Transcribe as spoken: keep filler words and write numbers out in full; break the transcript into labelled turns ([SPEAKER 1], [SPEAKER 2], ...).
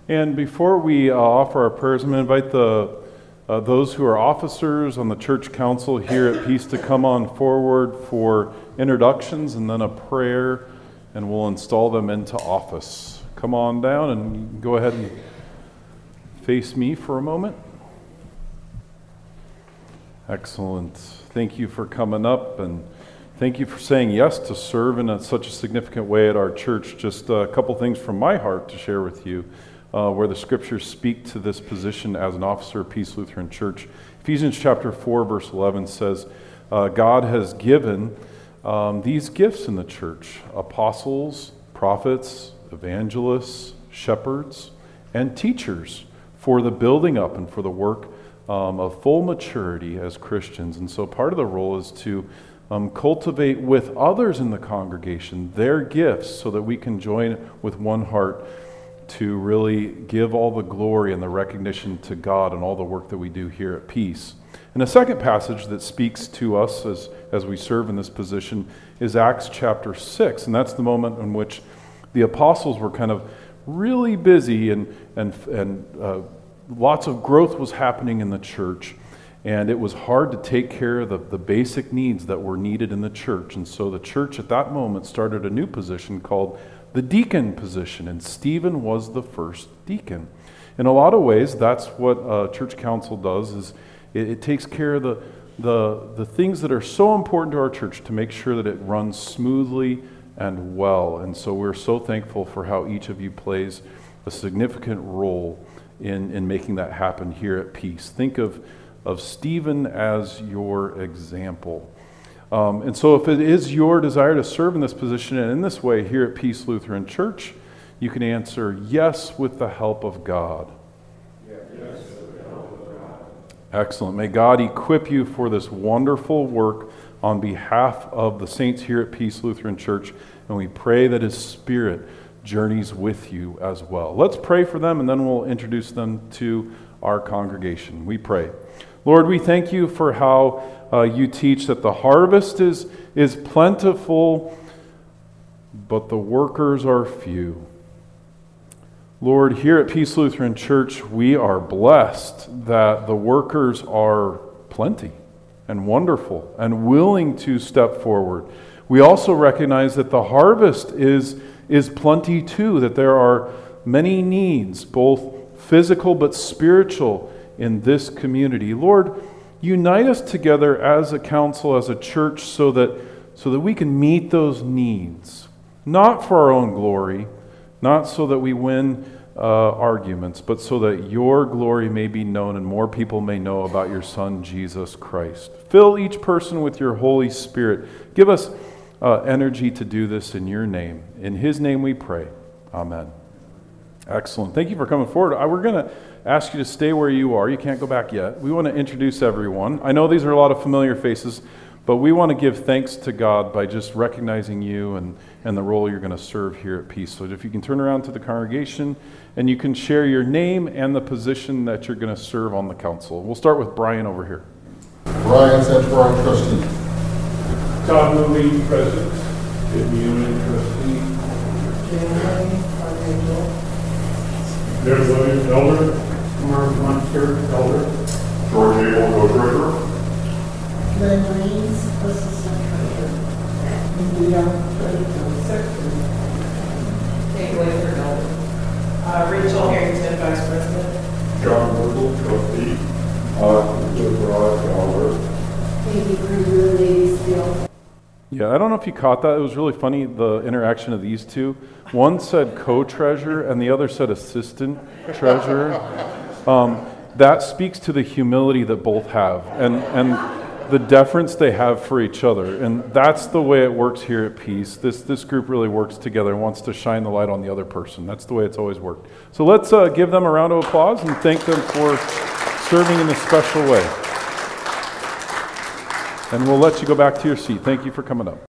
[SPEAKER 1] And before we uh, offer our prayers, I'm going to invite the uh, those who are officers on the church council here at Peace to come on forward for introductions and then a prayer, and we'll install them into office. Come on down and go ahead and face me for a moment. Excellent. Thank you for coming up, and thank you for saying yes to serve in a, such a significant way at our church. Just a couple things from my heart to share with you. Uh, where the scriptures speak to this position as an officer of Peace Lutheran Church. Ephesians chapter four, verse eleven says, uh, God has given um, these gifts in the church: apostles, prophets, evangelists, shepherds, and teachers for the building up and for the work um, of full maturity as Christians. And so part of the role is to um, cultivate with others in the congregation their gifts so that we can join with one heart to really give all the glory and the recognition to God and all the work that we do here at Peace. And a second passage that speaks to us as, as we serve in this position is Acts chapter six, and that's the moment in which the apostles were kind of really busy and, and, and uh, lots of growth was happening in the church, and it was hard to take care of the, the basic needs that were needed in the church. And so the church at that moment started a new position called the deacon position, and Stephen was the first deacon. In a lot of ways, that's what uh, church council does, is it, it takes care of the, the, the things that are so important to our church to make sure that it runs smoothly and well. And so we're so thankful for how each of you plays a significant role in, in making that happen here at Peace. Think of, of Stephen as your example. Um, and so if it is your desire to serve in this position and in this way here at Peace Lutheran Church, you can answer yes with the help of God. Yes, with the help of God. Excellent. May God equip you for this wonderful work on behalf of the saints here at Peace Lutheran Church, and we pray that His Spirit journeys with you as well. Let's pray for them, and then we'll introduce them to our congregation. We pray. Lord, we thank you for how uh, you teach that the harvest is, is plentiful, but the workers are few. Lord, here at Peace Lutheran Church, we are blessed that the workers are plenty and wonderful and willing to step forward. We also recognize that the harvest is, is plenty too, that there are many needs, both physical but spiritual, in this community. Lord, unite us together as a council, as a church, so that so that we can meet those needs, not for our own glory, not so that we win uh, arguments, but so that your glory may be known and more people may know about your Son, Jesus Christ. Fill each person with your Holy Spirit. Give us uh, energy to do this in your name. In His name we pray. Amen. Excellent. Thank you for coming forward. I, we're going to ask you to stay where you are. You can't go back yet. We want to introduce everyone. I know these are a lot of familiar faces, but we want to give thanks to God by just recognizing you and, and the role you're going to serve here at Peace. So if you can turn around to the congregation and you can share your name and the position that you're going to serve on the council. We'll start with Brian over here.
[SPEAKER 2] Brian Santorum, trustee.
[SPEAKER 3] Todd Movie, president. Ed Newman, trustee.
[SPEAKER 4] Jane financial.
[SPEAKER 3] Derek Williams, elder.
[SPEAKER 4] Mark Munster, elder.
[SPEAKER 2] George Abel, co-treasurer.
[SPEAKER 4] Glenn Reeves, assistant treasurer. Mindy Young, treasurer, secretary.
[SPEAKER 5] Kate Whitaker, elder. Uh, Rachel Harrington, vice president.
[SPEAKER 2] John Whittle, trustee. Uh, Joseph Ross, elder.
[SPEAKER 4] Katie Kruger, ladies field.
[SPEAKER 1] Yeah, I don't know if you caught that. It was really funny, the interaction of these two. One said co-treasurer and the other said assistant treasurer. Um, that speaks to the humility that both have and, and the deference they have for each other. And that's the way it works here at Peace. This, this group really works together and wants to shine the light on the other person. That's the way it's always worked. So let's uh, give them a round of applause and thank them for serving in this special way. And we'll let you go back to your seat. Thank you for coming up.